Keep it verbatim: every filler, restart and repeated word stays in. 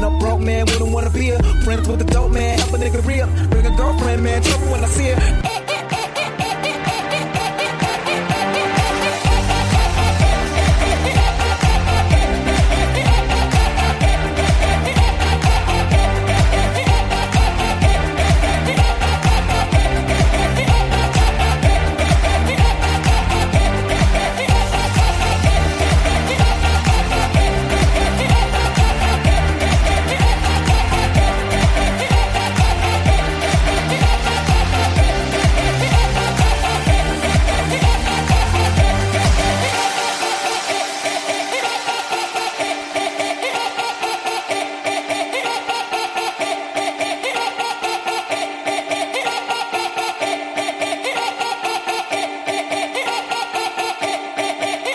a broke man, wouldn't wanna be a friends with a dope man, help a nigga real. Bring a girlfriend, man, trouble when I see her.